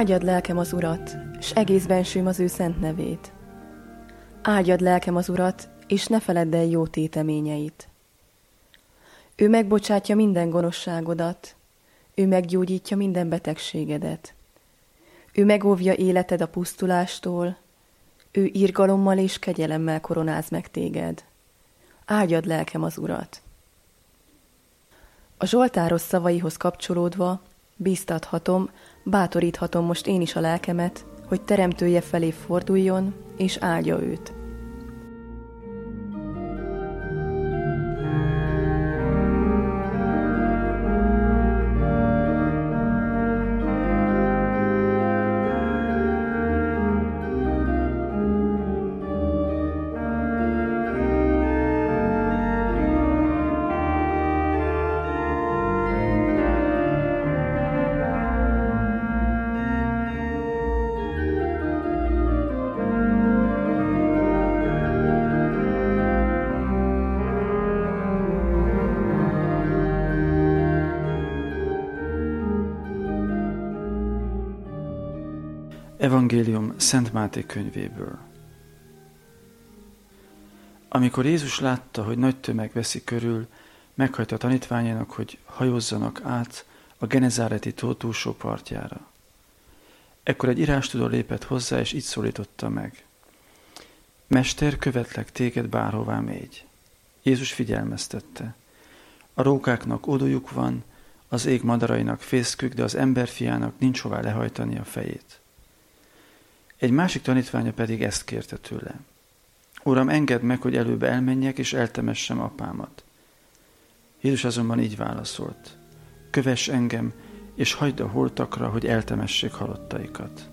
Áldjad lelkem az Urat, s egész bensőm az ő szent nevét. Áldjad lelkem az Urat, és ne feledd el jó téteményeit. Ő megbocsátja minden gonoszságodat, ő meggyógyítja minden betegségedet. Ő megóvja életed a pusztulástól, ő irgalommal és kegyelemmel koronáz meg téged. Áldjad lelkem az Urat. A zsoltáros szavaihoz kapcsolódva bíztathatom, bátoríthatom most én is a lelkemet, hogy teremtője felé forduljon, és áldja őt. Evangélium Szent Máté könyvéből. Amikor Jézus látta, hogy nagy tömeg veszi körül, meghajtta a tanítványának, hogy hajózzanak át a Genezáreti tó túlsó partjára. Ekkor egy írástudó lépett hozzá, és így szólította meg: Mester, követlek téged, bárhová mégy. Jézus figyelmeztette: A rókáknak ódójuk van, az ég madarainak fészkük, de az emberfiának nincs hová lehajtani a fejét. Egy másik tanítványa pedig ezt kérte tőle: Uram, engedd meg, hogy előbb elmenjek, és eltemessem apámat. Jézus azonban így válaszolt: Kövess engem, és hagyd a holtakra, hogy eltemessék halottaikat.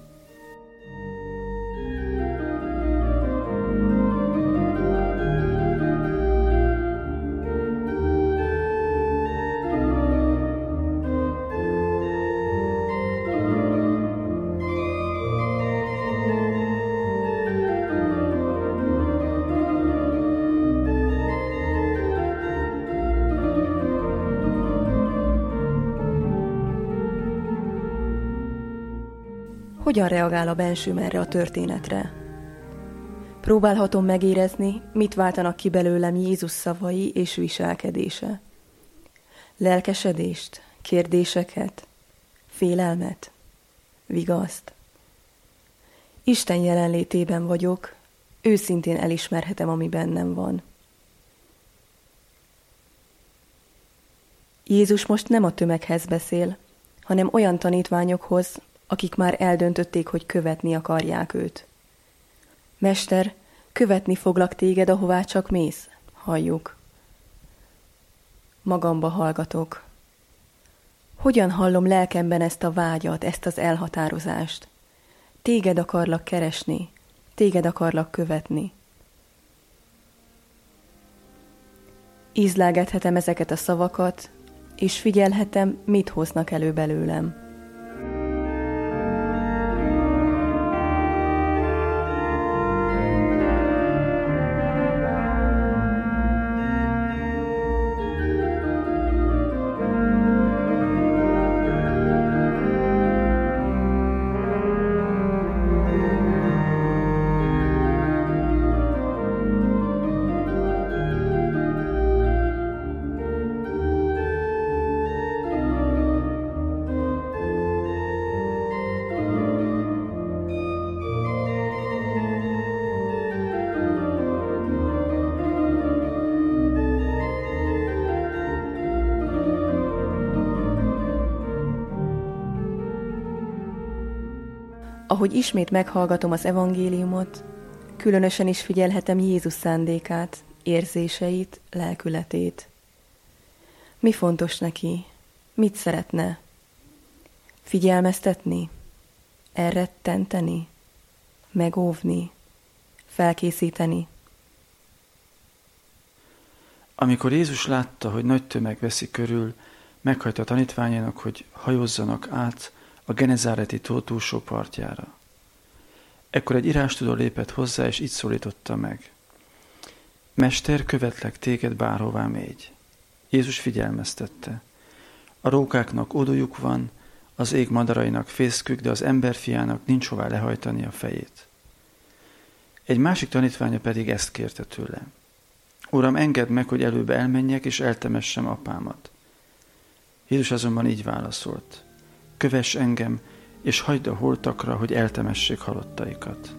Hogyan reagál a bensőm erre a történetre? Próbálhatom megérezni, mit váltanak ki belőlem Jézus szavai és viselkedése. Lelkesedést, kérdéseket, félelmet, vigaszt. Isten jelenlétében vagyok, őszintén elismerhetem, ami bennem van. Jézus most nem a tömeghez beszél, hanem olyan tanítványokhoz, akik már eldöntötték, hogy követni akarják őt. Mester, követni foglak téged, ahová csak mész, halljuk. Magamba hallgatok. Hogyan hallom lelkemben ezt a vágyat, ezt az elhatározást? Téged akarlak keresni, téged akarlak követni. Ízlelgethetem ezeket a szavakat, és figyelhetem, mit hoznak elő belőlem. Ahogy ismét meghallgatom az evangéliumot, különösen is figyelhetem Jézus szándékát, érzéseit, lelkületét. Mi fontos neki? Mit szeretne? Figyelmeztetni? Elrettenteni? Megóvni? Felkészíteni? Amikor Jézus látta, hogy nagy tömeg veszi körül, meghajtta a tanítványának, hogy hajózzanak át a Genezáreti tó túlsó partjára. Ekkor egy írástudó lépett hozzá, és így szólította meg: Mester, követlek téged, bárhová mégy. Jézus figyelmeztette: A rókáknak ódójuk van, az ég madarainak fészkük, de az emberfiának nincs hová lehajtani a fejét. Egy másik tanítványa pedig ezt kérte tőle. Uram, engedd meg, hogy előbb elmenjek, és eltemessem apámat. Jézus azonban így válaszolt. Kövess engem, és hagyd a holtakra, hogy eltemessék halottaikat.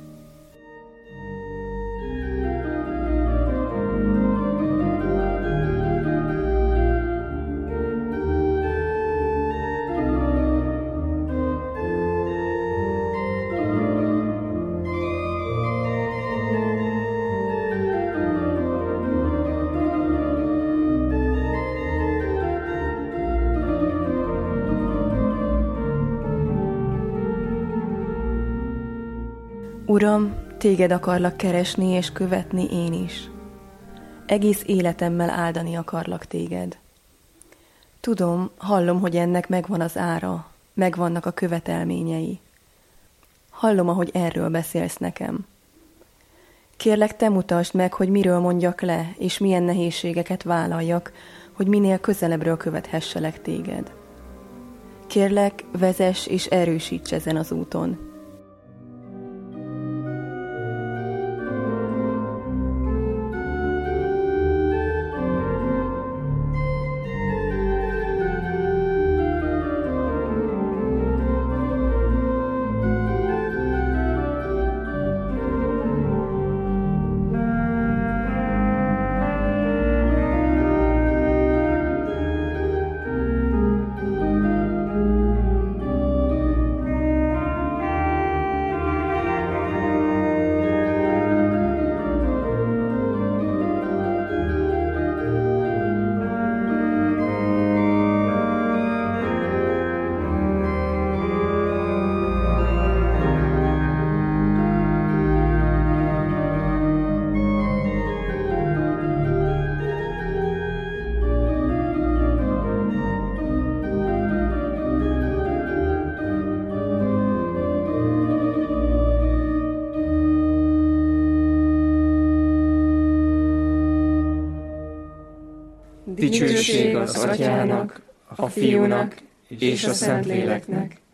Uram, téged akarlak keresni és követni én is. Egész életemmel áldani akarlak téged. Tudom, hallom, hogy ennek megvan az ára, megvannak a követelményei. Hallom, ahogy erről beszélsz nekem. Kérlek, te mutasd meg, hogy miről mondjak le, és milyen nehézségeket vállaljak, hogy minél közelebbről követhesselek téged. Kérlek, vezess és erősíts ezen az úton. Dicsőség az Atyának, a Fiúnak és a Szentléleknek,